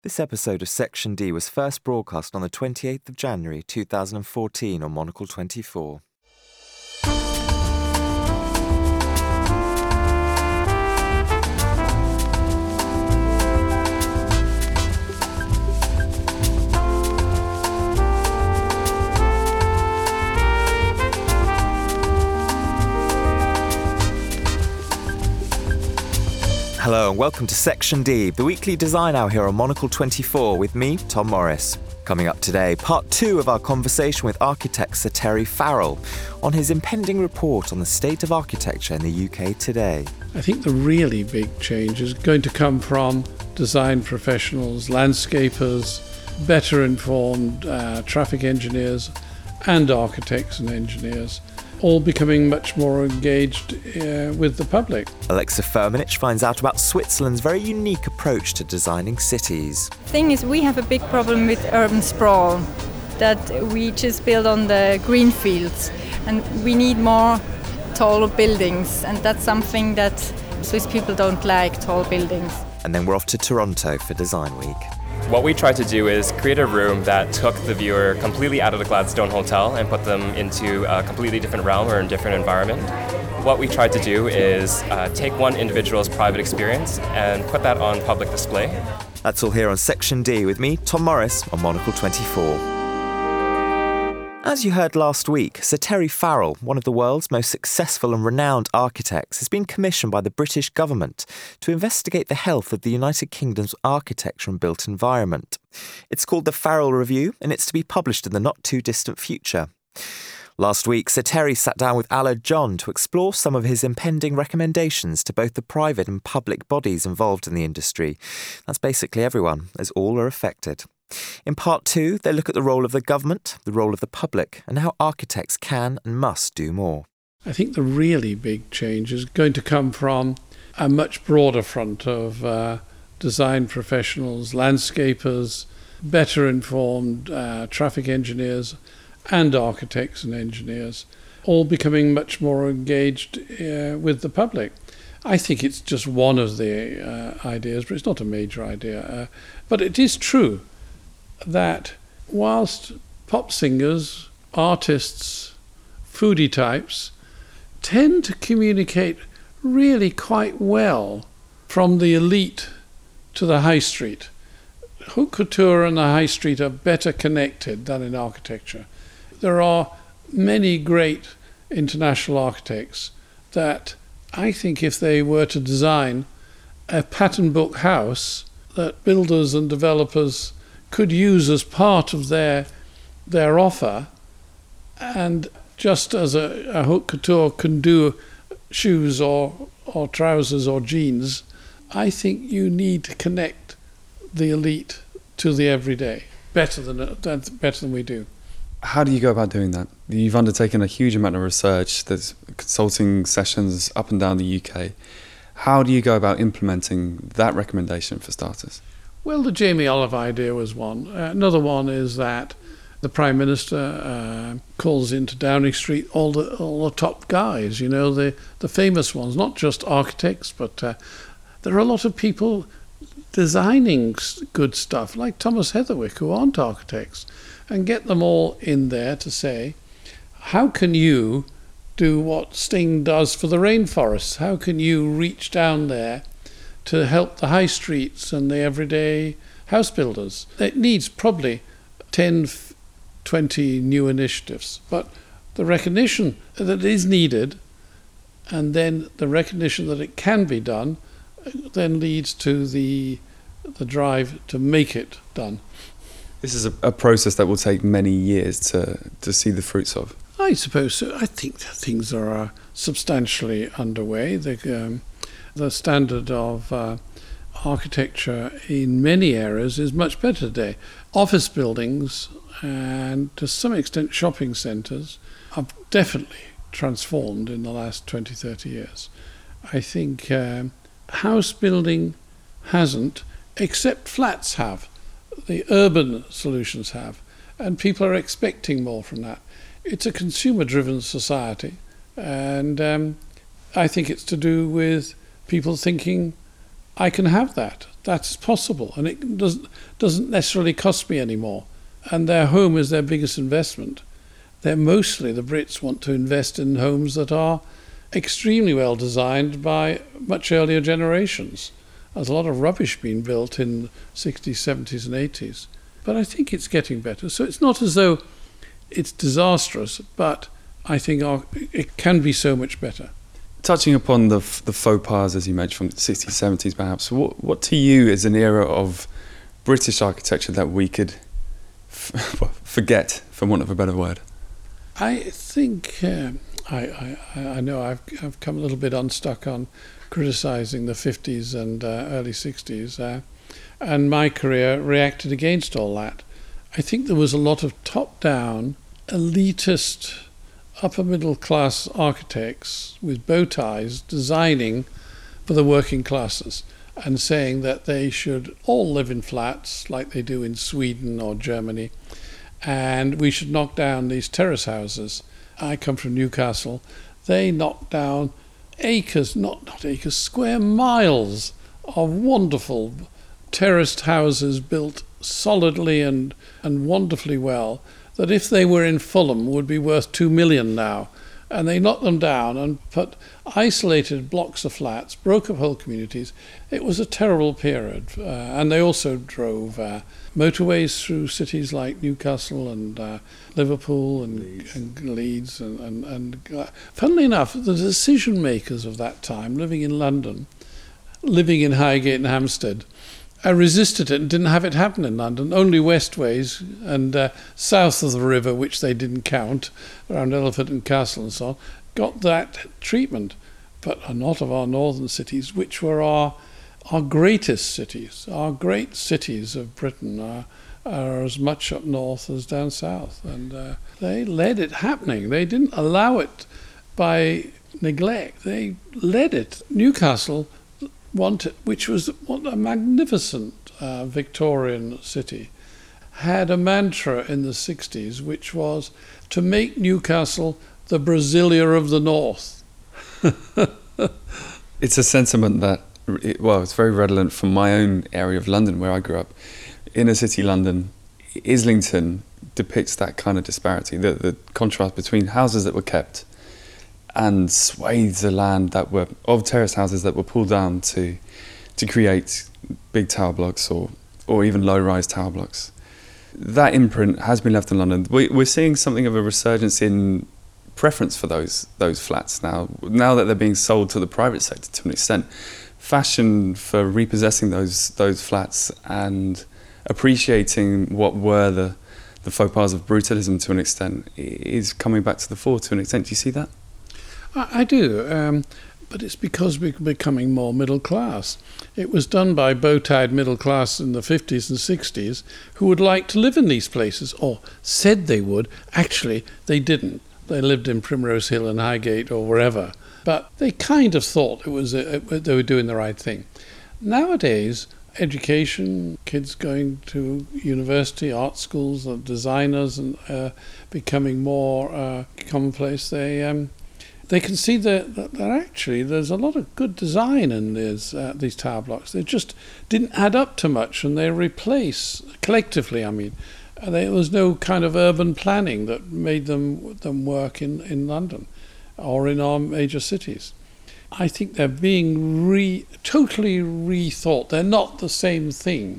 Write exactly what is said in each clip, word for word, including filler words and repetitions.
This episode of Section D was first broadcast on the twenty-eighth of January two thousand fourteen on Monocle twenty-four. Hello and welcome to Section D, the weekly design hour here on Monocle twenty-four with me, Tom Morris. Coming up today, part two of our conversation with architect Sir Terry Farrell on his impending report on the state of architecture in the U K today. I think the really big change is going to come from design professionals, landscapers, better informed uh, traffic engineers and architects and engineers, all becoming much more engaged uh, with the public. Alexa Firmenich finds out about Switzerland's very unique approach to designing cities. The thing is, we have a big problem with urban sprawl, that we just build on the green fields, and we need more taller buildings, and that's something that Swiss people don't like, tall buildings. And then we're off to Toronto for Design Week. What we tried to do is create a room that took the viewer completely out of the Gladstone Hotel and put them into a completely different realm or a different environment. What we tried to do is uh, take one individual's private experience and put that on public display. That's all here on Section D with me, Tom Morris, on Monocle twenty-four. As you heard last week, Sir Terry Farrell, one of the world's most successful and renowned architects, has been commissioned by the British government to investigate the health of the United Kingdom's architecture and built environment. It's called the Farrell Review, and it's to be published in the not-too-distant future. Last week, Sir Terry sat down with Allard John to explore some of his impending recommendations to both the private and public bodies involved in the industry. That's basically everyone, as all are affected. In part two, they look at the role of the government, the role of the public, and how architects can and must do more. I think the really big change is going to come from a much broader front of uh, design professionals, landscapers, better informed uh, traffic engineers and architects and engineers, all becoming much more engaged uh, with the public. I think it's just one of the uh, ideas, but it's not a major idea. Uh, but it is true that whilst pop singers, artists, foodie types tend to communicate really quite well from the elite to the high street, haute couture and the high street are better connected than in architecture. There are many great international architects that I think if they were to design a pattern book house that builders and developers could use as part of their their offer, and just as a, a haute couture can do shoes or or trousers or jeans, I think you need to connect the elite to the everyday better than, than better than we do. How do you go about doing that? You've undertaken a huge amount of research. There's consulting sessions up and down the U K. How do you go about implementing that recommendation for starters? Well, the Jamie Olive idea was one. Uh, another one is that the Prime Minister uh, calls into Downing Street all the all the top guys, you know, the, the famous ones, not just architects, but uh, there are a lot of people designing good stuff, like Thomas Heatherwick, who aren't architects, and get them all in there to say, how can you do what Sting does for the rainforests? How can you reach down there to help the high streets and the everyday house builders? It needs probably ten, twenty new initiatives, but the recognition that it is needed and then the recognition that it can be done then leads to the the drive to make it done. This is a, a process that will take many years to, to see the fruits of. I suppose so. I think that things are uh, substantially underway. The, um, the standard of uh, architecture in many areas is much better today. Office buildings and to some extent shopping centres have definitely transformed in the last twenty, thirty years. I think um, house building hasn't, except flats have. The urban solutions have, and people are expecting more from that. It's a consumer-driven society, and um, I think it's to do with people thinking I can have that. That's possible, and it doesn't doesn't necessarily cost me any more. And their home is their biggest investment. They're mostly, the Brits want to invest in homes that are extremely well designed by much earlier generations. There's a lot of rubbish being built in the sixties, seventies and eighties. But I think it's getting better. So it's not as though it's disastrous, but I think our, it can be so much better. Touching upon the the faux pas, as you mentioned, from the sixties, seventies perhaps, what, what to you is an era of British architecture that we could f- forget, for want of a better word? I think, uh, I, I, I know I've, I've come a little bit unstuck on criticising the fifties and uh, early sixties, uh, and my career reacted against all that. I think there was a lot of top-down, elitist, upper-middle-class architects with bow ties designing for the working classes and saying that they should all live in flats like they do in Sweden or Germany, and we should knock down these terrace houses. I come from Newcastle. They knocked down acres, not, not acres, square miles of wonderful terraced houses built solidly and, and wonderfully well, that if they were in Fulham would be worth two million now. And they knocked them down and put isolated blocks of flats, broke up whole communities. It was a terrible period. Uh, and they also drove uh, motorways through cities like Newcastle and uh, Liverpool and Leeds, and, Leeds and, and, and uh, funnily enough, the decision makers of that time, living in London, living in Highgate and Hampstead, I resisted it and didn't have it happen in London. Only westways and uh, south of the river, which they didn't count, around Elephant and Castle and so on, got that treatment. But a lot of our northern cities, which were our our greatest cities, our great cities of Britain, are, are as much up north as down south. And uh, they led it happening. They didn't allow it by neglect. They led it. Newcastle wanted, which was what a magnificent uh, Victorian city, had a mantra in the sixties, which was to make Newcastle the Brasilia of the North. It's a sentiment that, well, it's very redolent from my own area of London, where I grew up. Inner city London, Islington depicts that kind of disparity, the, the contrast between houses that were kept and swathes of land that were of terrace houses that were pulled down to to create big tower blocks or or even low-rise tower blocks. That imprint has been left in London. We, we're seeing something of a resurgence in preference for those those flats now. Now that they're being sold to the private sector to an extent, fashion for repossessing those those flats and appreciating what were the the faux pas of brutalism to an extent is coming back to the fore to an extent. Do you see that? I do, um, but it's because we're becoming more middle class. It was done by bow-tied middle class in the fifties and sixties who would like to live in these places, or said they would. Actually, they didn't. They lived in Primrose Hill and Highgate or wherever, but they kind of thought it was a, they were doing the right thing. Nowadays, education, kids going to university, art schools, designers, and uh, becoming more uh, commonplace, they... Um, They can see that, that, that actually there's a lot of good design in these, uh, these tower blocks. They just didn't add up to much, and they replace, collectively, I mean, uh, there was no kind of urban planning that made them them work in, in London or in our major cities. I think they're being re, totally rethought. They're not the same thing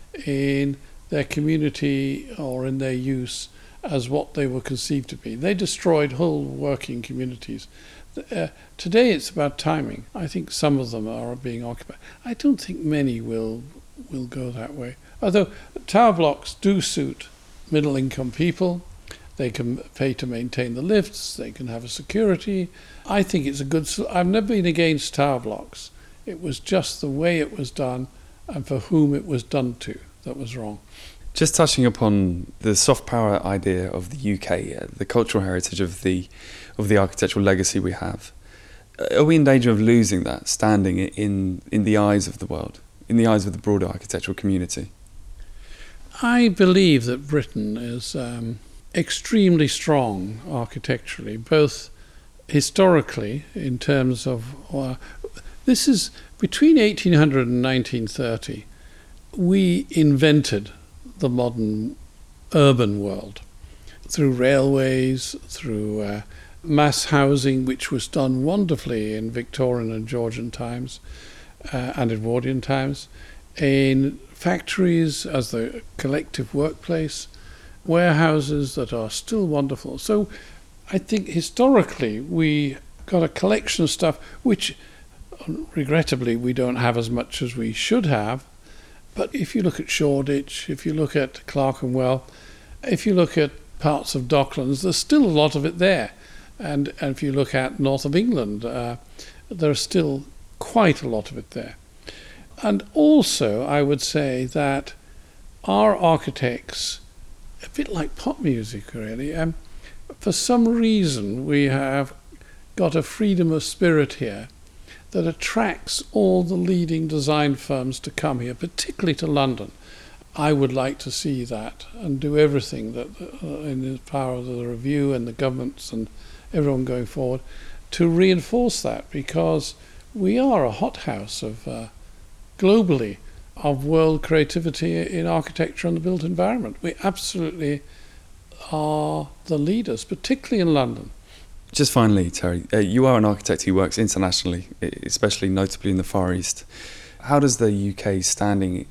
in their community or in their use as what they were conceived to be. They destroyed whole working communities. Uh, today it's about timing. I think some of them are being occupied. I don't think many will will go that way. Although tower blocks do suit middle income people. They can pay to maintain the lifts, they can have a security. I think it's a good... I've never been against tower blocks. It was just the way it was done and for whom it was done to that was wrong. Just touching upon the soft power idea of the U K, uh, the cultural heritage of the of the architectural legacy we have, are we in danger of losing that standing in in the eyes of the world, in the eyes of the broader architectural community? I believe that Britain is um, extremely strong architecturally, both historically in terms of uh, This is between eighteen hundred and nineteen thirty. We invented the modern urban world through railways, through uh, mass housing, which was done wonderfully in Victorian and Georgian times uh, and Edwardian times, in factories as the collective workplace, warehouses that are still wonderful. So I think historically we got a collection of stuff which, regrettably, we don't have as much as we should have. But if you look at Shoreditch, if you look at Clerkenwell, if you look at parts of Docklands, there's still a lot of it there. And, and if you look at north of England, uh, there's still quite a lot of it there. And also, I would say that our architects, a bit like pop music really, um, for some reason we have got a freedom of spirit here that attracts all the leading design firms to come here, particularly to London. I would like to see that and do everything that uh, in the power of the review and the governments and everyone going forward to reinforce that, because we are a hothouse of uh, globally of world creativity in architecture and the built environment. We absolutely are the leaders, particularly in London. Just finally, Terry, uh, you are an architect who works internationally, especially notably in the Far East. How does the U K standing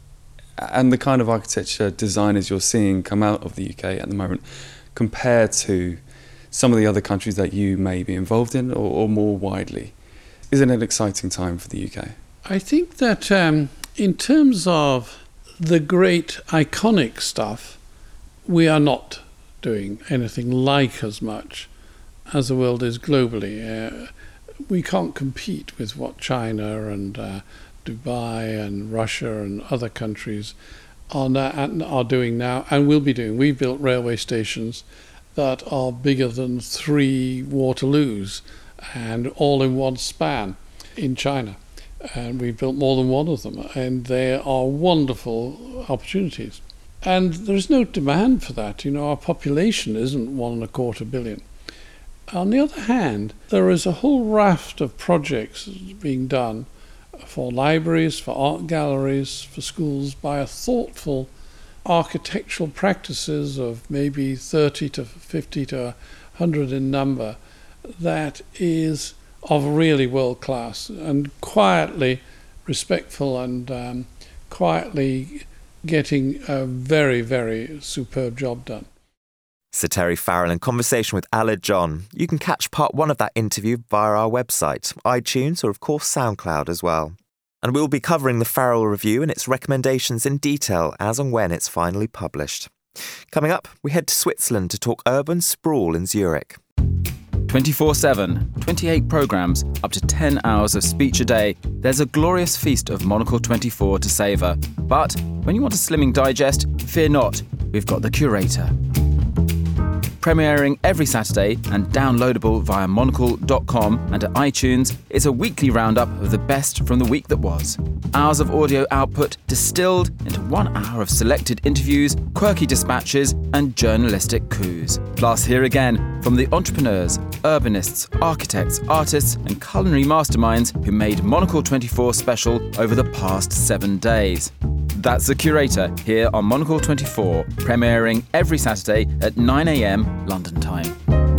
and the kind of architecture designers you're seeing come out of the U K at the moment compare to some of the other countries that you may be involved in, or, or more widely? Is it an exciting time for the U K? I think that um, in terms of the great iconic stuff, we are not doing anything like as much as the world is globally. Uh, we can't compete with what China and uh, Dubai and Russia and other countries are, now, are doing now and will be doing. We've built railway stations that are bigger than three Waterloos and all in one span in China. And we've built more than one of them, and they are wonderful opportunities. And there's no demand for that. You know, our population isn't one and a quarter billion. On the other hand, there is a whole raft of projects being done for libraries, for art galleries, for schools by a thoughtful architectural practices of maybe thirty to fifty to one hundred in number that is of really world class and quietly respectful and um, quietly getting a very, very superb job done. Sir Terry Farrell in conversation with Aled John. You can catch part one of that interview via our website, iTunes, or of course SoundCloud as well. And we'll be covering the Farrell Review and its recommendations in detail as and when it's finally published. Coming up, we head to Switzerland to talk urban sprawl in Zurich. twenty-four seven, twenty-eight programmes, up to ten hours of speech a day. There's a glorious feast of Monocle twenty-four to savour. But when you want a slimming digest, fear not, we've got The Curator. Premiering every Saturday and downloadable via monocle dot com and at iTunes, it's a weekly roundup of the best from the week that was. Hours of audio output distilled into one hour of selected interviews, quirky dispatches and journalistic coups. Plus, hear again from the entrepreneurs, urbanists, architects, artists and culinary masterminds who made Monocle twenty-four special over the past seven days. That's The Curator here on Monocle twenty-four, premiering every Saturday at nine a.m. London time.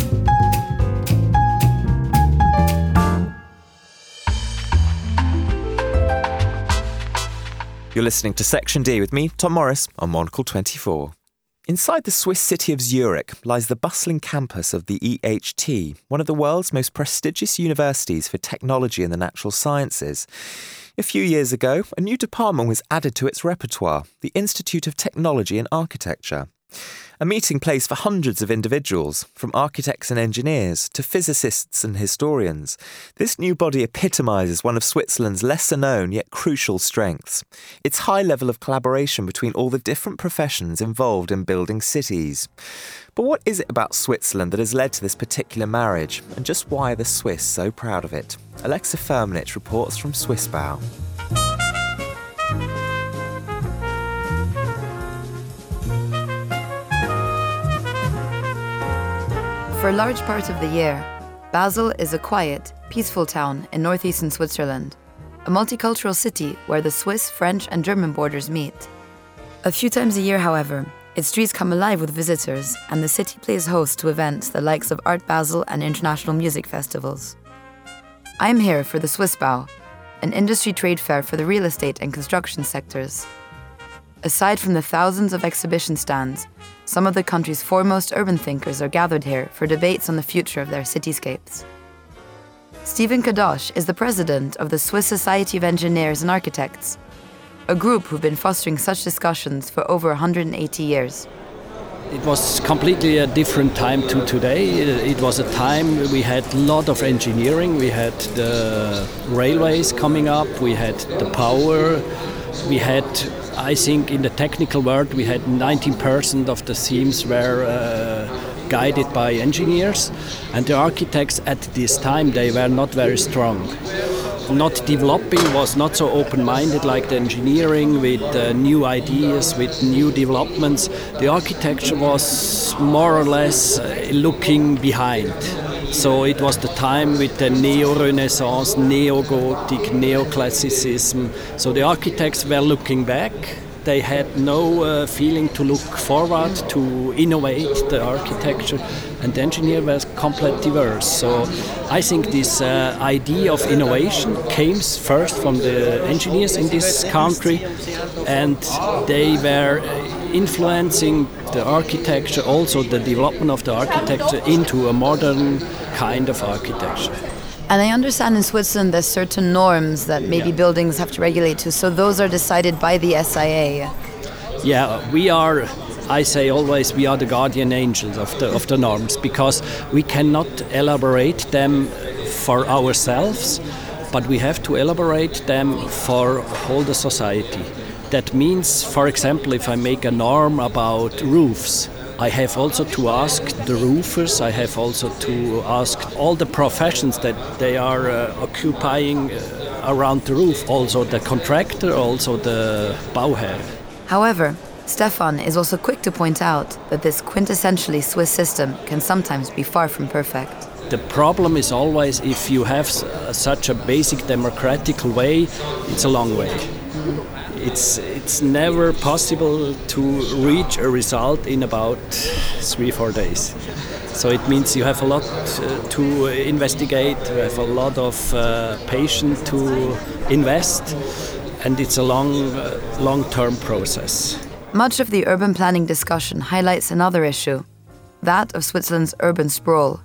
You're listening to Section D with me, Tom Morris, on Monocle twenty-four. Inside the Swiss city of Zurich lies the bustling campus of the E H T, one of the world's most prestigious universities for technology and the natural sciences. A few years ago, a new department was added to its repertoire, the Institute of Technology and Architecture. A meeting place for hundreds of individuals, from architects and engineers to physicists and historians. This new body epitomises one of Switzerland's lesser-known yet crucial strengths: its high level of collaboration between all the different professions involved in building cities. But what is it about Switzerland that has led to this particular marriage, and just why are the Swiss so proud of it? Alexa Firmenich reports from Swissbau. For a large part of the year, Basel is a quiet, peaceful town in northeastern Switzerland, a multicultural city where the Swiss, French and German borders meet. A few times a year, however, its streets come alive with visitors and the city plays host to events the likes of Art Basel and international music festivals. I am here for the Swissbau, an industry trade fair for the real estate and construction sectors. Aside from the thousands of exhibition stands, some of the country's foremost urban thinkers are gathered here for debates on the future of their cityscapes. Stephen Kadosh is the president of the Swiss Society of Engineers and Architects, a group who've been fostering such discussions for over one hundred eighty years. It was completely a different time to today. It was a time we had a lot of engineering. We had the railways coming up, we had the power, we had, I think in the technical world, we had nineteen percent of the themes were uh, guided by engineers, and the architects at this time, they were not very strong. Not developing, was not so open-minded like the engineering with uh, new ideas, with new developments. The architecture was more or less uh, looking behind. So it was the time with the neo-Renaissance, neo-Gothic, neo-Classicism. So the architects were looking back. They had no uh, feeling to look forward, to innovate the architecture, and the engineer was completely diverse. So I think this uh, idea of innovation came first from the engineers in this country, and they were influencing the architecture, also the development of the architecture into a modern kind of architecture. And I understand in Switzerland there's certain norms that maybe buildings have to regulate to, so those are decided by the S I A. Yeah, we are, I say always, we are the guardian angels of the, of the norms, because we cannot elaborate them for ourselves, but we have to elaborate them for whole the society. That means, for example, if I make a norm about roofs, I have also to ask the roofers, I have also to ask all the professions that they are uh, occupying uh, around the roof, also the contractor, also the Bauherr. However, Stefan is also quick to point out that this quintessentially Swiss system can sometimes be far from perfect. The problem is always if you have s- such a basic democratic way, it's a long way. It's it's never possible to reach a result in about three, four days. So it means you have a lot uh, to investigate, you have a lot of uh, patience to invest, and it's a long, uh, long-term process. Much of the urban planning discussion highlights another issue, that of Switzerland's urban sprawl.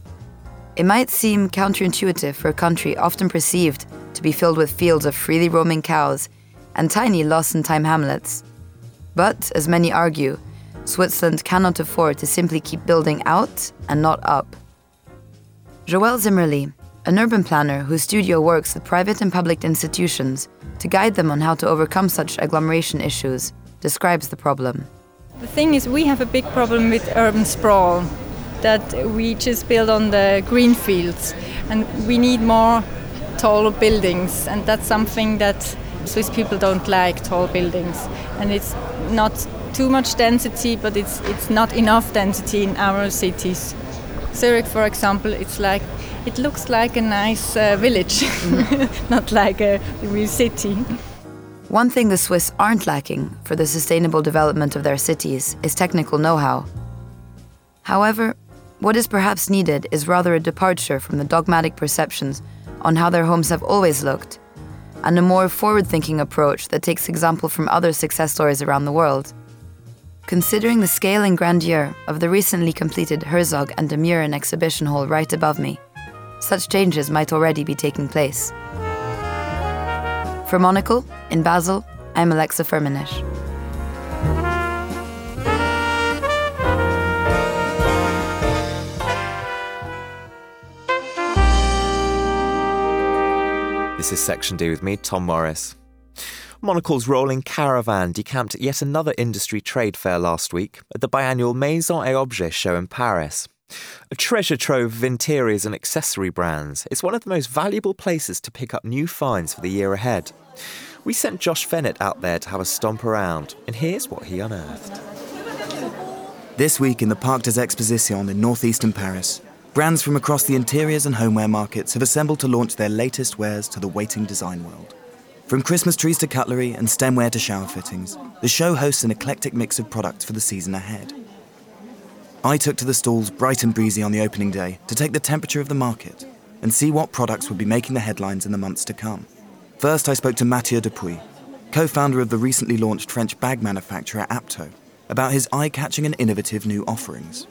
It might seem counterintuitive for a country often perceived to be filled with fields of freely roaming cows and tiny lost-in-time hamlets. But, as many argue, Switzerland cannot afford to simply keep building out and not up. Joël Zimmerli, an urban planner whose studio works with private and public institutions to guide them on how to overcome such agglomeration issues, describes the problem. The thing is, we have a big problem with urban sprawl, that we just build on the green fields, and we need more taller buildings, and that's something that Swiss people don't like, tall buildings, and it's not too much density, but it's it's not enough density in our cities. Zurich, for example, it's like it looks like a nice uh, village, not like a real city. One thing the Swiss aren't lacking for the sustainable development of their cities is technical know-how. However, what is perhaps needed is rather a departure from the dogmatic perceptions on how their homes have always looked, and a more forward-thinking approach that takes example from other success stories around the world. Considering the scale and grandeur of the recently completed Herzog and de Meuron exhibition hall right above me, such changes might already be taking place. For Monocle, in Basel, I'm Alexa Firmenich. This is Section D with me, Tom Morris. Monocle's rolling caravan decamped at yet another industry trade fair last week at the biannual Maison et Objets show in Paris. A treasure trove of interiors and accessory brands, it's one of the most valuable places to pick up new finds for the year ahead. We sent Josh Fennett out there to have a stomp around, and here's what he unearthed. This week in the Parc des Expositions in northeastern Paris, Brands from across the interiors and homeware markets have assembled to launch their latest wares to the waiting design world. From Christmas trees to cutlery and stemware to shower fittings, the show hosts an eclectic mix of products for the season ahead. I took to the stalls bright and breezy on the opening day to take the temperature of the market and see what products would be making the headlines in the months to come. First, I spoke to Mathieu Dupuy, co-founder of the recently launched French bag manufacturer Apto, about his eye-catching and innovative new offerings.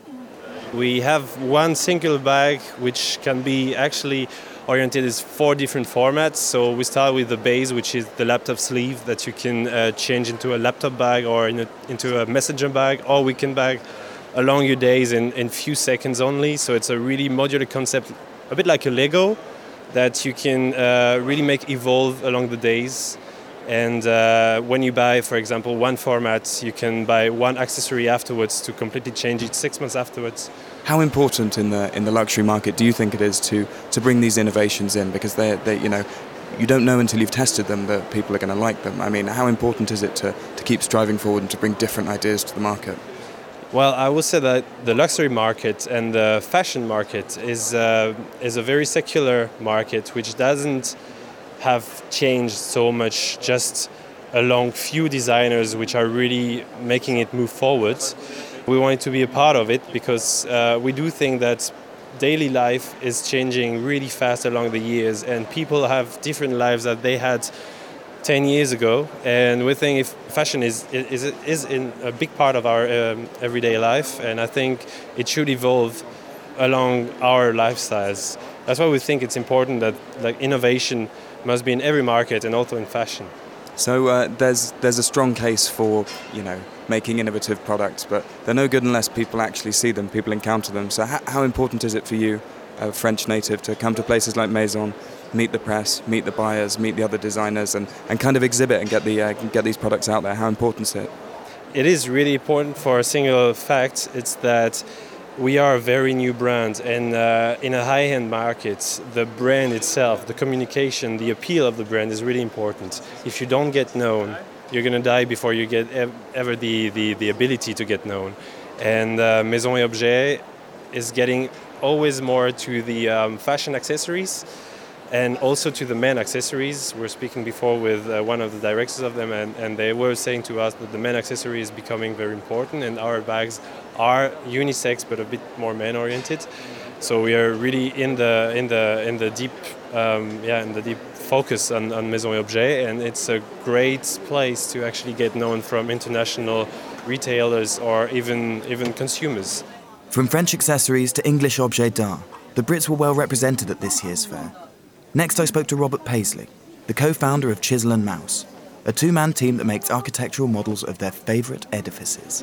We have one single bag which can be actually oriented as four different formats. So we start with the base, which is the laptop sleeve that you can uh, change into a laptop bag or in a, into a messenger bag or weekend bag along your days in in few seconds only. So it's a really modular concept, a bit like a Lego, that you can uh, really make evolve along the days. And uh, when you buy, for example, one format, you can buy one accessory afterwards to completely change it six months afterwards. How important in the in the luxury market do you think it is to to bring these innovations in? Because they they you know you don't know until you've tested them that people are going to like them. I mean, how important is it to to keep striving forward and to bring different ideas to the market? Well, I would say that the luxury market and the fashion market is uh, is a very secular market, which doesn't have changed so much just along few designers which are really making it move forward. We wanted to be a part of it because uh, we do think that daily life is changing really fast along the years, and people have different lives that they had ten years ago, and we think if fashion is is is in a big part of our um, everyday life, and I think it should evolve along our lifestyles. That's why we think it's important that like innovation must be in every market and also in fashion. So uh, there's there's a strong case for, you know, making innovative products, but they're no good unless people actually see them, people encounter them. So how, how important is it for you, a French native, to come to places like Maison, meet the press, meet the buyers, meet the other designers, and, and kind of exhibit and get the uh, get these products out there? How important is it? It is really important for a single fact. It's that we are a very new brand, and uh, in a high-end market, the brand itself, the communication, the appeal of the brand is really important. If you don't get known, you're going to die before you get ev- ever the, the, the ability to get known. And uh, Maison et Objet is getting always more to the um, fashion accessories and also to the men accessories. We were speaking before with uh, one of the directors of them, and, and they were saying to us that the men accessory is becoming very important, and our bags are unisex but a bit more man-oriented. So we are really in the in the in the deep um, yeah in the deep focus on, on Maison et Objet, and it's a great place to actually get known from international retailers or even even consumers. From French accessories to English objets d'art, the Brits were well represented at this year's fair. Next, I spoke to Robert Paisley, the co-founder of Chisel and Mouse, a two-man team that makes architectural models of their favourite edifices.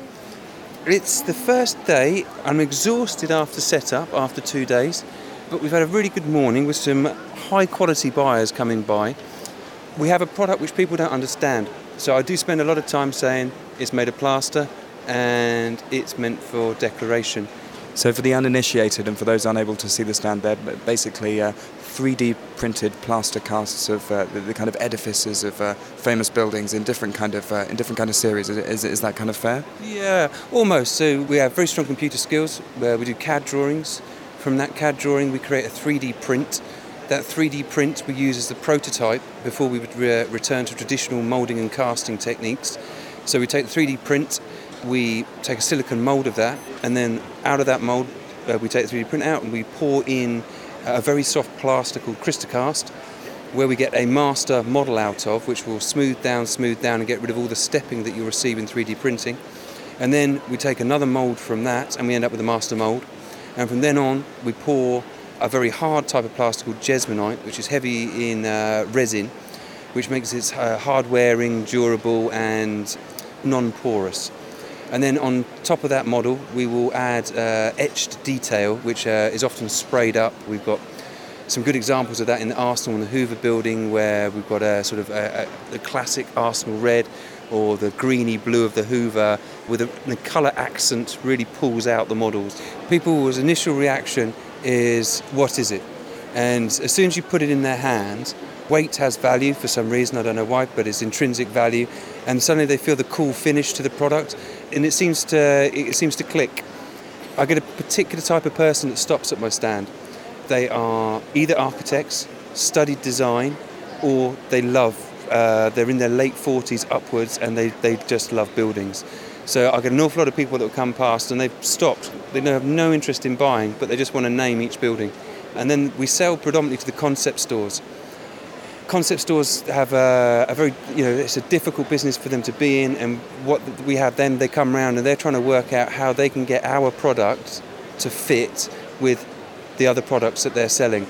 It's the first day. I'm exhausted after setup, after two days, but we've had a really good morning with some high-quality buyers coming by. We have a product which people don't understand, so I do spend a lot of time saying it's made of plaster and it's meant for decoration. So for the uninitiated and for those unable to see the stand, they're basically uh, three D printed plaster casts of uh, the, the kind of edifices of uh, famous buildings in different kind of uh, in different kind of series. Is, is is that kind of fair? Yeah, almost. So we have very strong computer skills where we do C A D drawings. From that C A D drawing, we create a three D print. That three D print we use as the prototype before we would re- return to traditional moulding and casting techniques. So we take the three D print. We take a silicone mould of that, and then out of that mould, uh, we take the three D print out and we pour in a very soft plaster called Crystacast, where we get a master model out of, which will smooth down, smooth down, and get rid of all the stepping that you receive in three D printing. And then we take another mould from that, and we end up with a master mould. And from then on, we pour a very hard type of plaster called Jesmonite, which is heavy in uh, resin, which makes it uh, hard-wearing, durable, and non-porous. And then on top of that model, we will add uh, etched detail, which uh, is often sprayed up. We've got some good examples of that in the Arsenal and the Hoover building, where we've got a sort of a, a, a classic Arsenal red, or the greeny blue of the Hoover, with a, the colour accent really pulls out the models. People's initial reaction is, what is it? And as soon as you put it in their hands, weight has value for some reason, I don't know why, but it's intrinsic value, and suddenly they feel the cool finish to the product, and it seems to it seems to click. I get a particular type of person that stops at my stand. They are either architects, studied design, or they love, uh, they're in their late forties upwards and they, they just love buildings. So I get an awful lot of people that will come past and they've stopped. They have no interest in buying, but they just want to name each building. And then we sell predominantly to the concept stores. Concept stores have a, a very, you know, it's a difficult business for them to be in, and what we have then, they come around and they're trying to work out how they can get our product to fit with the other products that they're selling.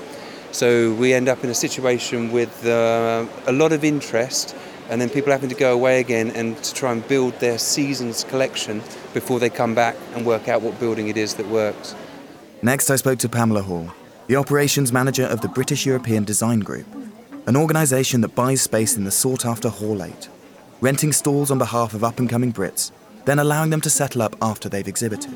So we end up in a situation with uh, a lot of interest, and then people having to go away again and to try and build their season's collection before they come back and work out what building it is that works. Next, I spoke to Pamela Hall, the operations manager of the British European Design Group, an organisation that buys space in the sought-after Hall eight, renting stalls on behalf of up-and-coming Brits, then allowing them to settle up after they've exhibited.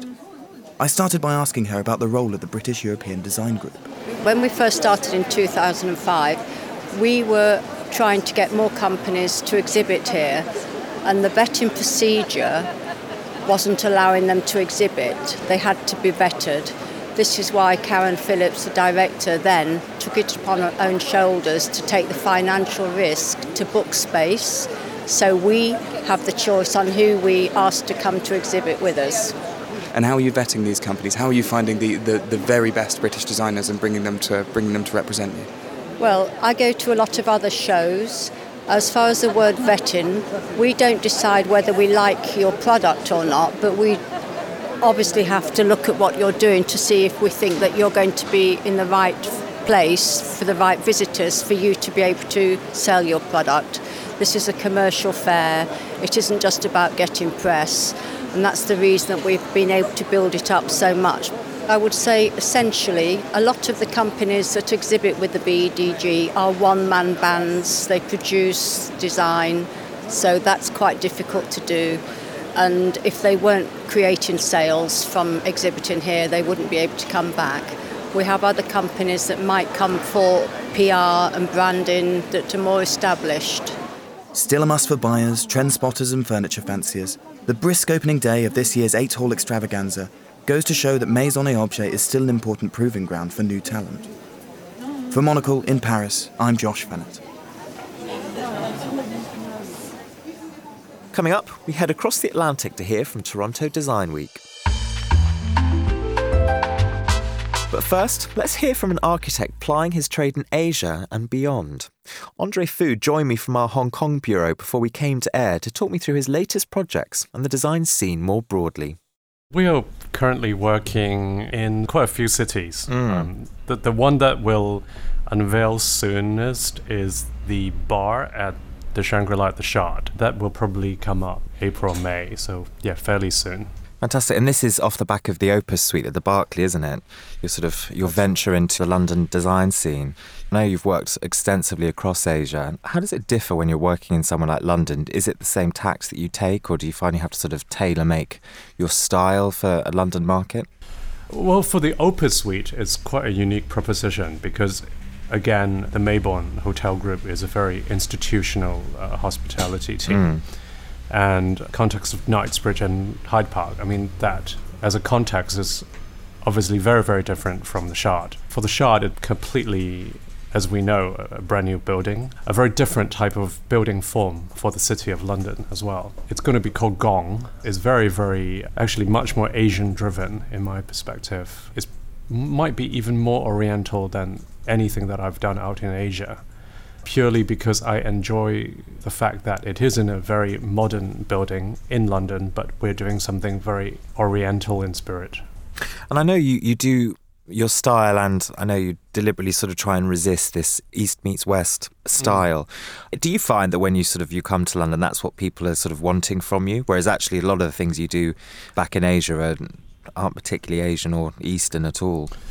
I started by asking her about the role of the British European Design Group. When we first started in two thousand five, we were trying to get more companies to exhibit here, and the vetting procedure wasn't allowing them to exhibit. They had to be vetted. This is why Karen Phillips, the director then, took it upon her own shoulders to take the financial risk to book space, so we have the choice on who we ask to come to exhibit with us. And how are you vetting these companies? How are you finding the, the, the very best British designers and bringing them to bringing them to represent you? Well, I go to a lot of other shows. As far as the word vetting, we don't decide whether we like your product or not, but we obviously have to look at what you're doing to see if we think that you're going to be in the right place for the right visitors for you to be able to sell your product. This is a commercial fair. It isn't just about getting press, and that's the reason that we've been able to build it up so much. I would say essentially a lot of the companies that exhibit with the B E D G are one-man bands. They produce design, so that's quite difficult to do. And if they weren't creating sales from exhibiting here, they wouldn't be able to come back. We have other companies that might come for P R and branding that are more established. Still a must for buyers, trend spotters and furniture fanciers, the brisk opening day of this year's eight-hall extravaganza goes to show that Maison et Objet is still an important proving ground for new talent. For Monocle in Paris, I'm Josh Fennett. Coming up, we head across the Atlantic to hear from Toronto Design Week. But first, let's hear from an architect plying his trade in Asia and beyond. Andre Fu joined me from our Hong Kong bureau before we came to air to talk me through his latest projects and the design scene more broadly. We are currently working in quite a few cities. Mm. Um, the, the one that will unveil soonest is the bar at the Shangri-La at the Shard. That will probably come up April, May, so yeah, fairly soon. Fantastic. And this is off the back of the Opus Suite at the Berkeley, isn't it? Your sort of your venture into the London design scene. I know you've worked extensively across Asia. How does it differ when you're working in somewhere like London? Is it the same tacks that you take, or do you find you have to sort of tailor-make your style for a London market? Well, for the Opus Suite, it's quite a unique proposition because, again, the Mayborn Hotel Group is a very institutional uh, hospitality team. Mm. And context of Knightsbridge and Hyde Park, I mean, that as a context is obviously very, very different from the Shard. For the Shard, it completely, as we know, a brand new building, a very different type of building form for the city of London as well. It's going to be called Gong. It's very, very, actually much more Asian driven in my perspective. It might be even more oriental than anything that I've done out in Asia, purely because I enjoy the fact that it is in a very modern building in London, but we're doing something very oriental in spirit. And I know you, you do your style, and I know you deliberately sort of try and resist this East meets West style. Mm. Do you find that when you sort of you come to London, that's what people are sort of wanting from you? Whereas actually a lot of the things you do back in Asia are, aren't particularly Asian or Eastern at all.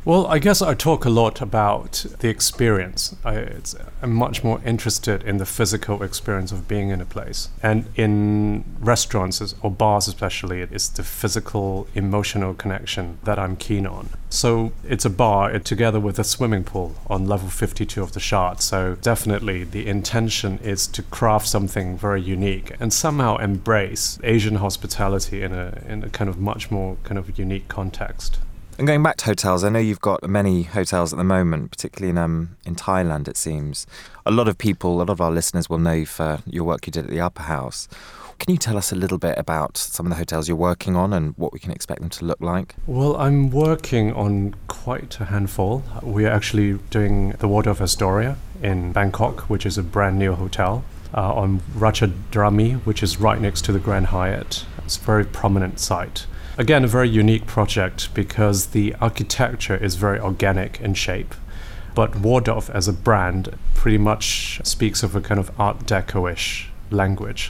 Well, I guess I talk a lot about the experience. I, it's, I'm much more interested in the physical experience of being in a place. And in restaurants or bars especially, it's the physical, emotional connection that I'm keen on. So it's a bar together with a swimming pool on level fifty-two of the Shard. So definitely the intention is to craft something very unique and somehow embrace Asian hospitality in a in a kind of much more kind of unique context. And going back to hotels, I know you've got many hotels at the moment, particularly in um, in Thailand, it seems. A lot of people, a lot of our listeners will know you for your work you did at the Upper House. Can you tell us a little bit about some of the hotels you're working on and what we can expect them to look like? Well, I'm working on quite a handful. We are actually doing the Waldorf Astoria in Bangkok, which is a brand new hotel, uh, on Ratchadrami, which is right next to the Grand Hyatt. It's a very prominent site. Again, a very unique project because the architecture is very organic in shape. But Waldorf as a brand pretty much speaks of a kind of Art Deco-ish language.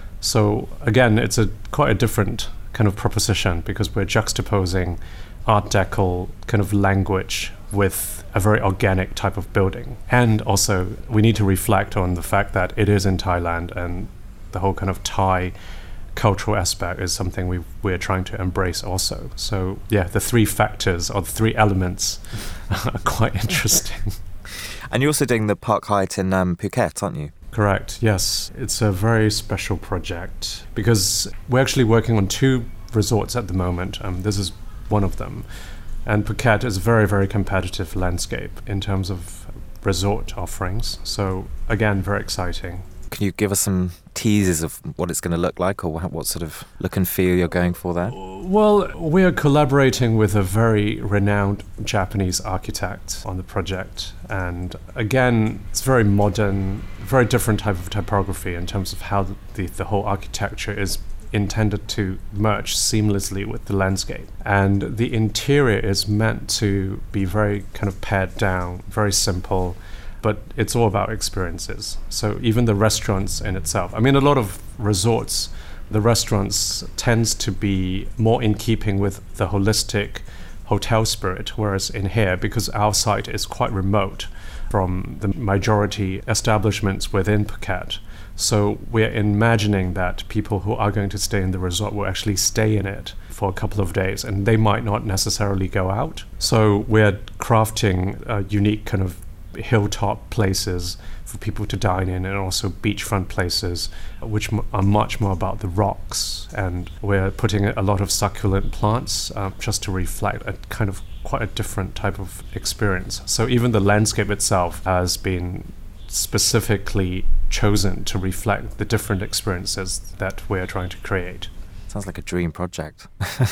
So again, it's a quite a different kind of proposition because we're juxtaposing Art Deco kind of language with a very organic type of building. And also, we need to reflect on the fact that it is in Thailand and the whole kind of Thai cultural aspect is something we we're trying to embrace also. So yeah, the three factors or the three elements are quite interesting. And you're also doing the Park Hyatt in um, Phuket, aren't you? Correct, yes. It's a very special project because we're actually working on two resorts at the moment. Um, this is one of them. And Phuket is a very, very competitive landscape in terms of resort offerings. So again, very exciting. Can you give us some teasers of what it's going to look like or what sort of look and feel you're going for there? Well, we are collaborating with a very renowned Japanese architect on the project. And again, it's very modern, very different type of typography in terms of how the, the whole architecture is intended to merge seamlessly with the landscape. And the interior is meant to be very kind of pared down, very simple, but it's all about experiences. So even the restaurants in itself, I mean, a lot of resorts, the restaurants tends to be more in keeping with the holistic hotel spirit, whereas in here, because our site is quite remote from the majority establishments within Phuket, so we're imagining that people who are going to stay in the resort will actually stay in it for a couple of days, and they might not necessarily go out. So we're crafting a unique kind of hilltop places for people to dine in, and also beachfront places which m- are much more about the rocks, and we're putting a lot of succulent plants uh, just to reflect a kind of quite a different type of experience. So even the landscape itself has been specifically chosen to reflect the different experiences that we're trying to create. Sounds like a dream project.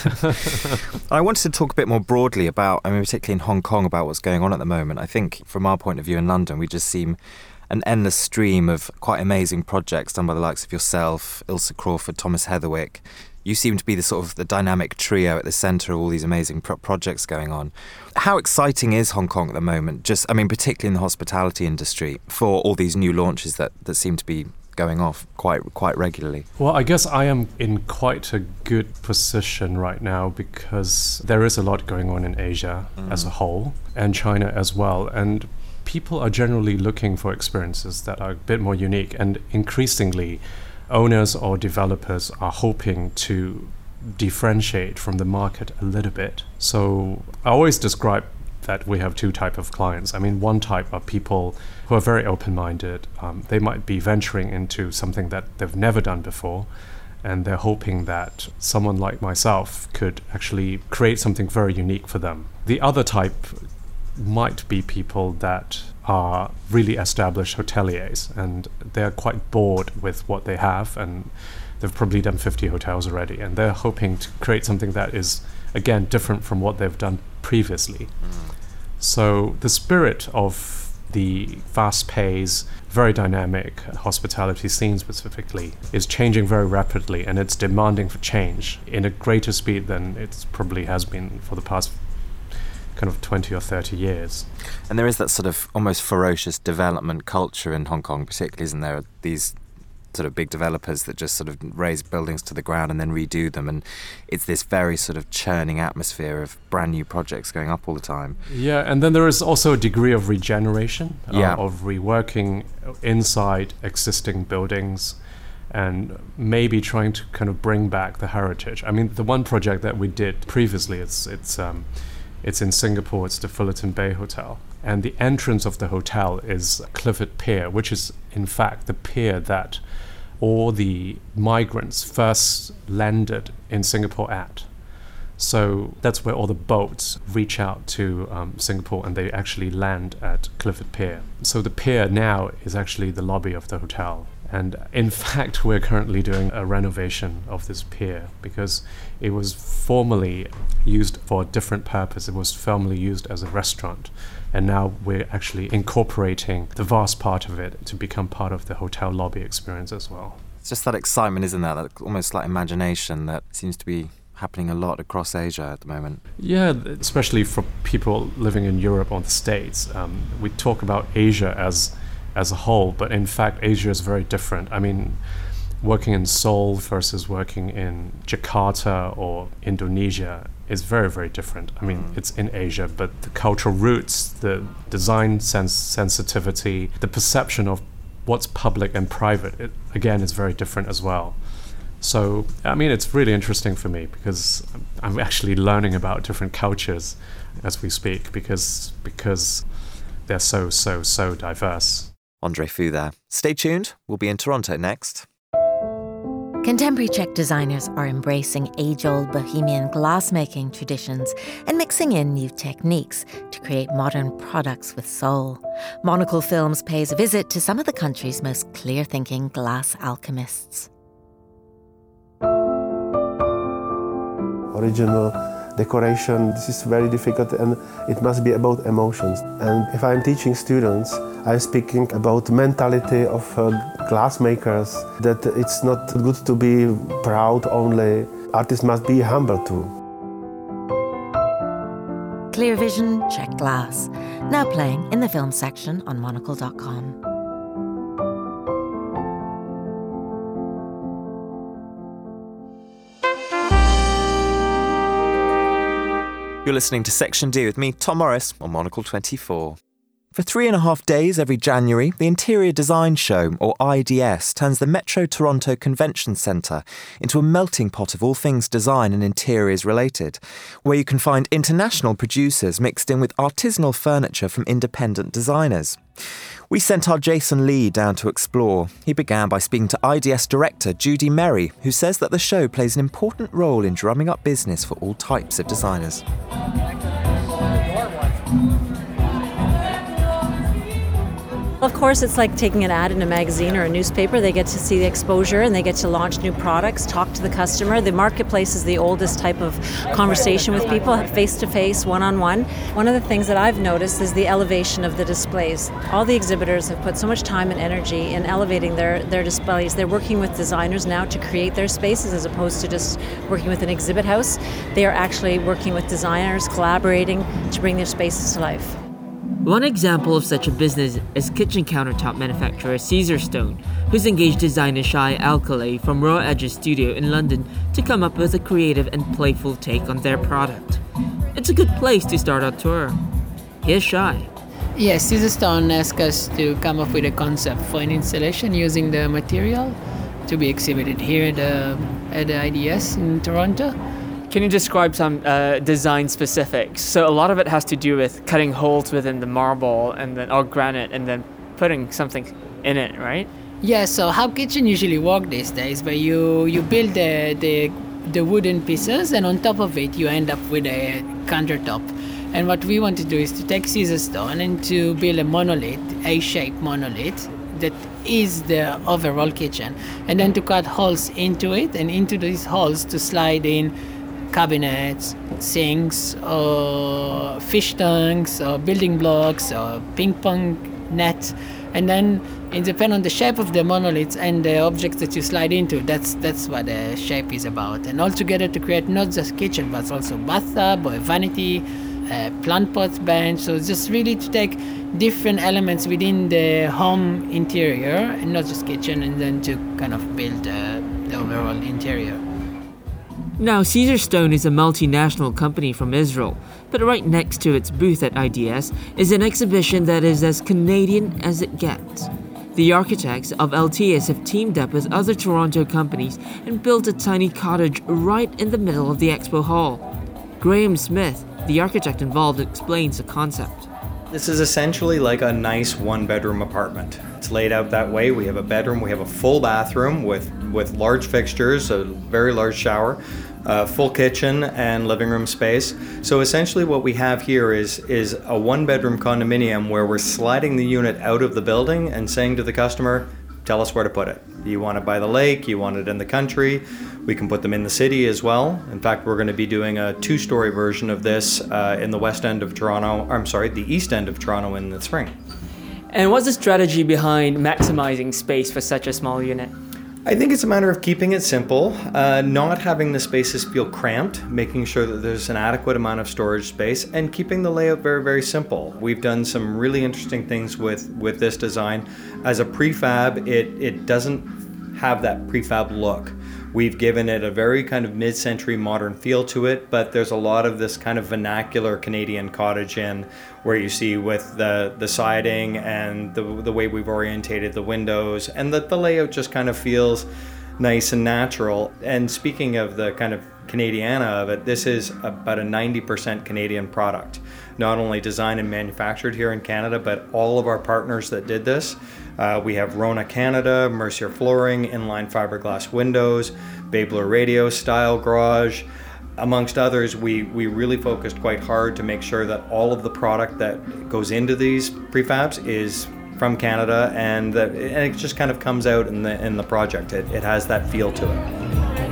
I wanted to talk a bit more broadly about, I mean, particularly in Hong Kong, about what's going on at the moment. I think from our point of view in London, we just seem an endless stream of quite amazing projects done by the likes of yourself, Ilse Crawford, Thomas Heatherwick. You seem to be the sort of the dynamic trio at the centre of all these amazing pro- projects going on. How exciting is Hong Kong at the moment? Just, I mean, particularly in the hospitality industry, for all these new launches that, that seem to be going off quite quite regularly? Well, I guess I am in quite a good position right now because there is a lot going on in Asia mm. as a whole, and China as well. And people are generally looking for experiences that are a bit more unique, and increasingly owners or developers are hoping to differentiate from the market a little bit. So I always describe that we have two types of clients. I mean, one type are people who are very open-minded. Um, they might be venturing into something that they've never done before, and they're hoping that someone like myself could actually create something very unique for them. The other type might be people that are really established hoteliers, and they're quite bored with what they have, and they've probably done fifty hotels already, and they're hoping to create something that is, again, different from what they've done previously. Mm. So the spirit of the fast-paced, very dynamic hospitality scene specifically is changing very rapidly, and it's demanding for change in a greater speed than it probably has been for the past kind of twenty or thirty years. And there is that sort of almost ferocious development culture in Hong Kong particularly, isn't there? These sort of big developers that just sort of raise buildings to the ground and then redo them, and it's this very sort of churning atmosphere of brand new projects going up all the time. Yeah, and then there is also a degree of regeneration, uh, yeah. of reworking inside existing buildings and maybe trying to kind of bring back the heritage. I mean, the one project that we did previously, it's it's um, it's in Singapore, it's the Fullerton Bay Hotel. And the entrance of the hotel is Clifford Pier, which is in fact the pier that all the migrants first landed in Singapore at. So that's where all the boats reach out to um, Singapore, and they actually land at Clifford Pier. So the pier now is actually the lobby of the hotel. And in fact, we're currently doing a renovation of this pier because it was formerly used for a different purpose. It was formerly used as a restaurant. And now we're actually incorporating the vast part of it to become part of the hotel lobby experience as well. It's just that excitement, isn't there? That almost like imagination that seems to be happening a lot across Asia at the moment. Yeah, especially for people living in Europe or the States. Um, we talk about Asia as as a whole, but in fact Asia is very different. I mean, working in Seoul versus working in Jakarta or Indonesia is very, very different. I mean, mm. it's in Asia, but the cultural roots, the design sense sensitivity, the perception of what's public and private, it, again, is very different as well. So, I mean, it's really interesting for me because I'm actually learning about different cultures as we speak because because they're so, so, so diverse. Andre Fu there. Stay tuned. We'll be in Toronto next. Contemporary Czech designers are embracing age-old bohemian glassmaking traditions and mixing in new techniques to create modern products with soul. Monocle Films pays a visit to some of the country's most clear-thinking glass alchemists. Original decoration, this is very difficult and it must be about emotions. And if I'm teaching students, I'm speaking about the mentality of uh, glassmakers, that it's not good to be proud only. Artists must be humble too. Clear Vision, Czech Glass. Now playing in the film section on monocle dot com. You're listening to Section D with me, Tom Morris, on Monocle twenty-four. For three and a half days every January, the Interior Design Show, or I D S, turns the Metro Toronto Convention Centre into a melting pot of all things design and interiors related, where you can find international producers mixed in with artisanal furniture from independent designers. We sent our Jason Lee down to explore. He began by speaking to I D S director Judy Merry, who says that the show plays an important role in drumming up business for all types of designers. Of course, it's like taking an ad in a magazine or a newspaper. They get to see the exposure and they get to launch new products, talk to the customer. The marketplace is the oldest type of conversation with people, face-to-face, one-on-one. One of the things that I've noticed is the elevation of the displays. All the exhibitors have put so much time and energy in elevating their, their displays. They're working with designers now to create their spaces as opposed to just working with an exhibit house. They are actually working with designers, collaborating to bring their spaces to life. One example of such a business is kitchen countertop manufacturer Caesarstone, who's engaged designer Shai Alcalay from Raw Edges Studio in London to come up with a creative and playful take on their product. It's a good place to start our tour. Here's Shai. Yes, Caesarstone asked us to come up with a concept for an installation using the material to be exhibited here at the, at the I D S in Toronto. Can you describe some uh, design specifics? So a lot of it has to do with cutting holes within the marble and then or granite and then putting something in it, right? Yeah, so how kitchen usually work these days, where you, you build the, the the wooden pieces and on top of it you end up with a countertop. And what we want to do is to take Caesarstone and to build a monolith, A-shaped monolith that is the overall kitchen, and then to cut holes into it and into these holes to slide in cabinets, sinks, or fish tanks, or building blocks, or ping pong net, and then it depends on the shape of the monoliths and the objects that you slide into. That's that's what the shape is about, and all together to create not just kitchen but also bathtub or vanity, a plant pot bench. So it's just really to take different elements within the home interior and not just kitchen, and then to kind of build uh, the overall interior. Now, Caesarstone is a multinational company from Israel, but right next to its booth at I D S is an exhibition that is as Canadian as it gets. The architects of Altius have teamed up with other Toronto companies and built a tiny cottage right in the middle of the expo hall. Graham Smith, the architect involved, explains the concept. This is essentially like a nice one-bedroom apartment. It's laid out that way. We have a bedroom, we have a full bathroom with, with large fixtures, a very large shower, a full kitchen and living room space. So essentially what we have here is, is a one-bedroom condominium where we're sliding the unit out of the building and saying to the customer, tell us where to put it. You want it by the lake, you want it in the country, we can put them in the city as well. In fact, we're going to be doing a two-story version of this uh, in the west end of Toronto, I'm sorry, the east end of Toronto in the spring. And what's the strategy behind maximizing space for such a small unit? I think it's a matter of keeping it simple, uh, not having the spaces feel cramped, making sure that there's an adequate amount of storage space, and keeping the layout very, very simple. We've done some really interesting things with, with this design. As a prefab, it, it doesn't have that prefab look. We've given it a very kind of mid-century modern feel to it, but there's a lot of this kind of vernacular Canadian cottage in where you see with the, the siding and the, the way we've orientated the windows, and that the layout just kind of feels nice and natural. And speaking of the kind of Canadiana of it, this is about a ninety percent Canadian product. Not only designed and manufactured here in Canada, but all of our partners that did this. Uh, we have Rona Canada, Mercier Flooring, inline fiberglass windows, Babler Radio style garage. Amongst others, we, we really focused quite hard to make sure that all of the product that goes into these prefabs is from Canada, and that and it just kind of comes out in the in the project. It, it has that feel to it.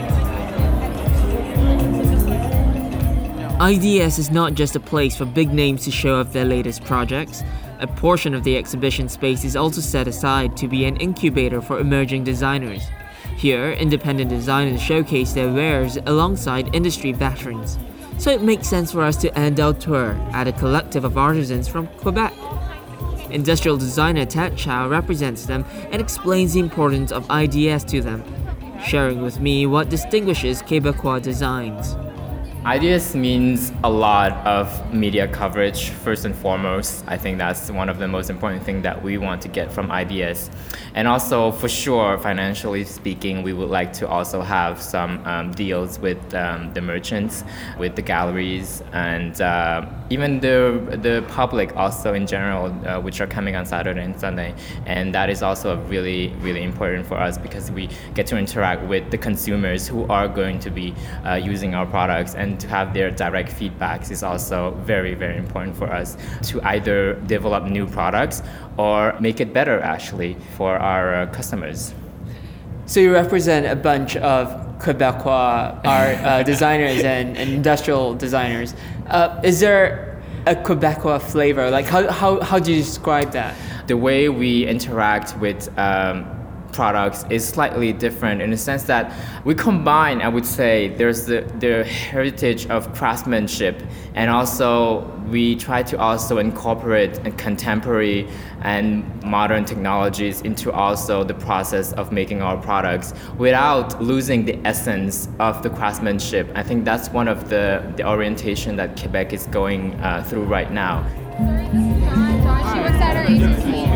I D S is not just a place for big names to show off their latest projects. A portion of the exhibition space is also set aside to be an incubator for emerging designers. Here, independent designers showcase their wares alongside industry veterans. So it makes sense for us to end our tour at a collective of artisans from Quebec. Industrial designer Tat Chow represents them and explains the importance of I D S to them, sharing with me what distinguishes Quebecois designs. I D S means a lot of media coverage, first and foremost. I think that's one of the most important things that we want to get from I D S. And also, for sure, financially speaking, we would like to also have some um, deals with um, the merchants, with the galleries, and uh, even the the public also in general, uh, which are coming on Saturday and Sunday. And that is also really, really important for us because we get to interact with the consumers who are going to be uh, using our products, and to have their direct feedbacks is also very, very important for us to either develop new products or make it better, actually, for our uh, customers. So you represent a bunch of Quebecois art uh, designers and, and industrial designers. Uh, is there a Quebecois flavor? Like, how, how, how do you describe that? The way we interact with um, products is slightly different in the sense that we combine, I would say, there's the, the heritage of craftsmanship, and also we try to also incorporate contemporary and modern technologies into also the process of making our products without losing the essence of the craftsmanship. I think that's one of the, the orientation that Quebec is going uh, through right now. Josh, she works at our agency.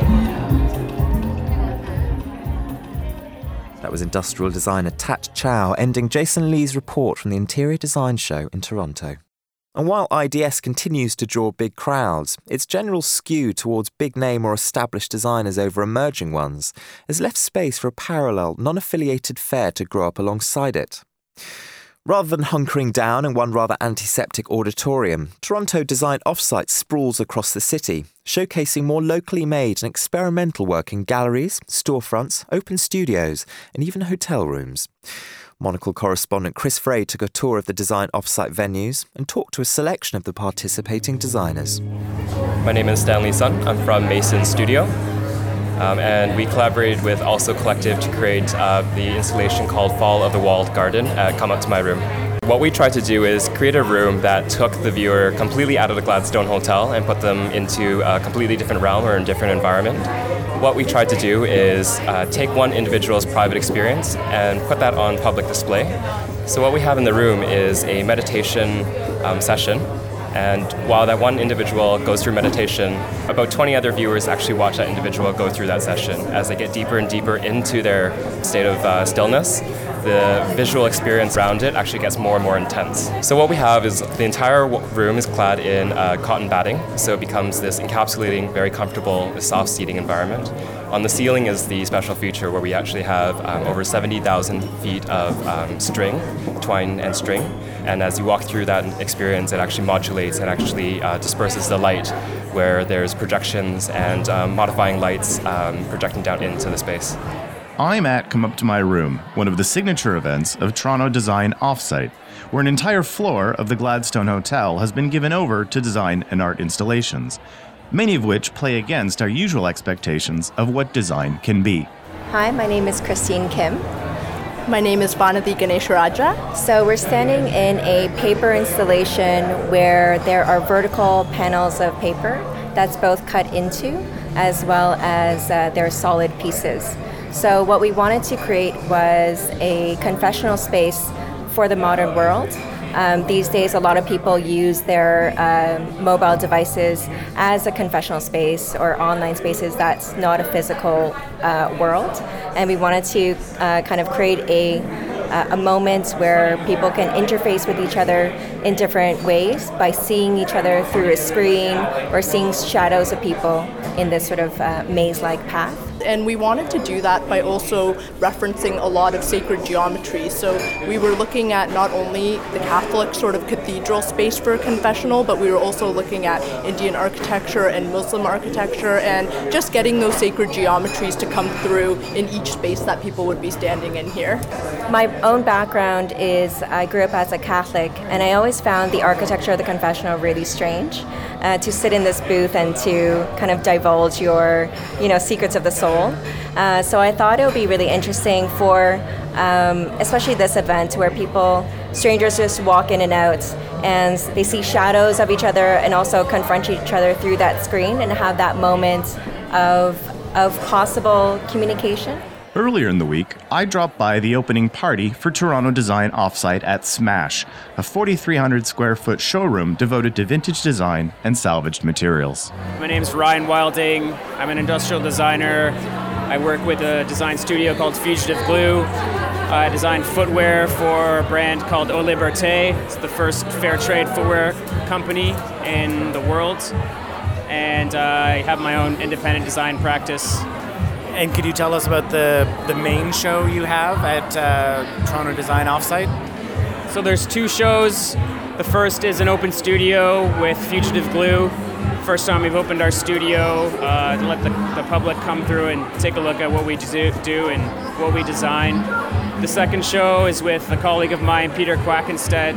That was industrial designer Tat Chow ending Jason Lee's report from the Interior Design Show in Toronto. And while I D S continues to draw big crowds, its general skew towards big-name or established designers over emerging ones has left space for a parallel, non-affiliated fair to grow up alongside it. Rather than hunkering down in one rather antiseptic auditorium, Toronto Design Offsite sprawls across the city, showcasing more locally made and experimental work in galleries, storefronts, open studios, and even hotel rooms. Monocle correspondent Chris Frey took a tour of the Design Offsite venues and talked to a selection of the participating designers. My name is Stanley Sun. I'm from Mason Studio. Um, and we collaborated with Also Collective to create uh, the installation called Fall of the Walled Garden at Come Up to My Room. What we tried to do is create a room that took the viewer completely out of the Gladstone Hotel and put them into a completely different realm or a different environment. What we tried to do is uh, take one individual's private experience and put that on public display. So what we have in the room is a meditation um, session, and while that one individual goes through meditation, about twenty other viewers actually watch that individual go through that session. As they get deeper and deeper into their state of uh, stillness, the visual experience around it actually gets more and more intense. So what we have is the entire room is clad in uh, cotton batting, so it becomes this encapsulating, very comfortable, soft seating environment. On the ceiling is the special feature where we actually have um, over seventy thousand feet of um, string, twine and string, and as you walk through that experience, it actually modulates and actually uh, disperses the light, where there's projections and um, modifying lights um, projecting down into the space. I'm at Come Up to My Room, one of the signature events of Toronto Design Offsite, where an entire floor of the Gladstone Hotel has been given over to design and art installations, many of which play against our usual expectations of what design can be. Hi, my name is Christine Kim. My name is Vanathi Ganesharaja. So we're standing in a paper installation where there are vertical panels of paper that's both cut into as well as uh, there are solid pieces. So what we wanted to create was a confessional space for the modern world. Um, these days, a lot of people use their um, mobile devices as a confessional space or online spaces that's not a physical uh, world. And we wanted to uh, kind of create a, uh, a moment where people can interface with each other in different ways by seeing each other through a screen or seeing shadows of people in this sort of uh, maze-like path. And we wanted to do that by also referencing a lot of sacred geometry. So we were looking at not only the Catholic sort of cathedral space for a confessional, but we were also looking at Indian architecture and Muslim architecture and just getting those sacred geometries to come through in each space that people would be standing in here. My own background is I grew up as a Catholic, and I always found the architecture of the confessional really strange. Uh, to sit in this booth and to kind of divulge your, you know, secrets of the soul. Uh, so I thought it would be really interesting for, um, especially this event, where people, strangers just walk in and out, and they see shadows of each other and also confront each other through that screen and have that moment of of possible communication. Earlier in the week, I dropped by the opening party for Toronto Design Offsite at Smash, a forty-three hundred square foot showroom devoted to vintage design and salvaged materials. My name is Ryan Wilding. I'm an industrial designer. I work with a design studio called Fugitive Glue. I design footwear for a brand called Eau Liberté. It's the first fair trade footwear company in the world. And uh, I have my own independent design practice. And could you tell us about the, the main show you have at uh, Toronto Design Offsite? So there's two shows. The first is an open studio with Fugitive Glue. First time we've opened our studio uh, to let the, the public come through and take a look at what we do, do and what we design. The second show is with a colleague of mine, Peter Quackenstead.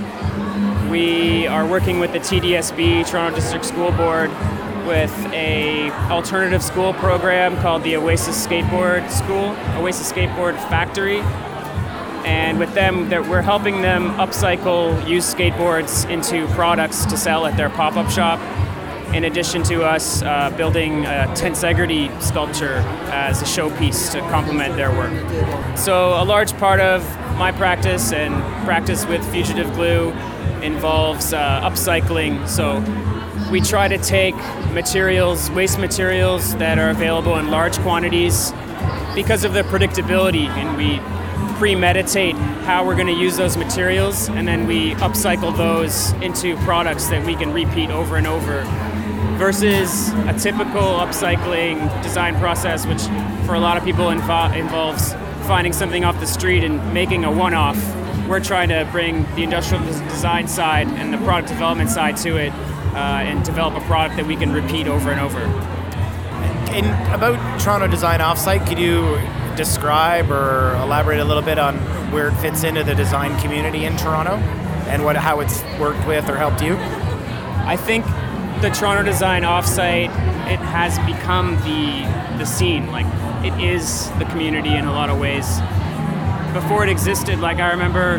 We are working with the T D S B, Toronto District School Board, with a alternative school program called the Oasis Skateboard School, Oasis Skateboard Factory. And with them, we're helping them upcycle used skateboards into products to sell at their pop-up shop, in addition to us uh, building a tensegrity sculpture as a showpiece to complement their work. So a large part of my practice and practice with Fugitive Glue involves uh, upcycling. So we try to take materials, waste materials that are available in large quantities because of their predictability, and we premeditate how we're going to use those materials, and then we upcycle those into products that we can repeat over and over, versus a typical upcycling design process, which for a lot of people invo- involves finding something off the street and making a one-off. We're trying to bring the industrial design side and the product development side to it, Uh, and develop a product that we can repeat over and over. And about Toronto Design Offsite, could you describe or elaborate a little bit on where it fits into the design community in Toronto and what how it's worked with or helped you? I think the Toronto Design Offsite, it has become the the scene. Like, it is the community in a lot of ways. Before it existed, like I remember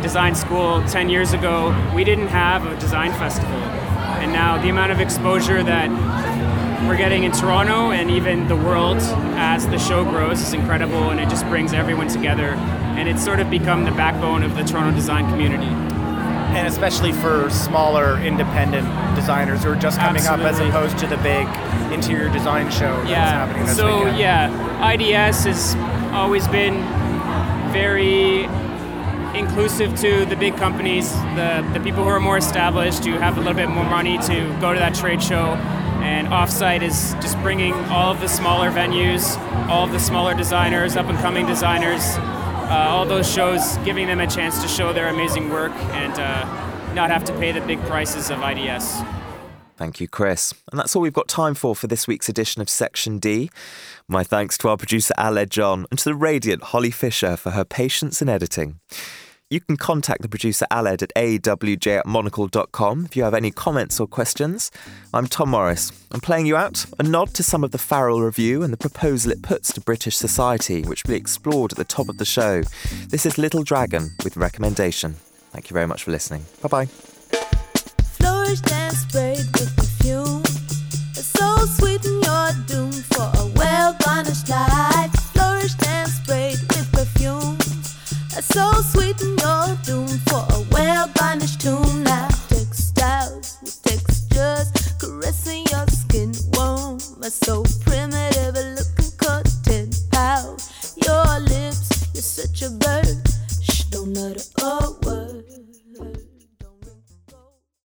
design school ten years ago, we didn't have a design festival. And now the amount of exposure that we're getting in Toronto and even the world as the show grows is incredible, and it just brings everyone together. And it's sort of become the backbone of the Toronto design community. And especially for smaller independent designers who are just coming Absolutely. up as opposed to the big interior design show that's Yeah. happening this So weekend. yeah, I D S has always been very inclusive to the big companies, the, the people who are more established, who have a little bit more money to go to that trade show. And Offsite is just bringing all of the smaller venues, all of the smaller designers, up-and-coming designers, uh, all those shows, giving them a chance to show their amazing work and uh, not have to pay the big prices of I D S. Thank you, Chris. And that's all we've got time for for this week's edition of Section D. My thanks to our producer Aled John and to the radiant Holly Fisher for her patience in editing. You can contact the producer Aled at a w j at monocle dot com if you have any comments or questions. I'm Tom Morris. I'm playing you out a nod to some of the Farrell Review and the proposal it puts to British society, which will be explored at the top of the show. This is Little Dragon with Recommendation. Thank you very much for listening. Bye-bye. Flourished and sprayed with perfume. It's so sweet and you're doomed for a well-garnished life. Flourished and sprayed with perfume. It's so sweet and you're doomed for a well-garnished tune. Now textiles with textures caressing your skin warm. It's so primitive.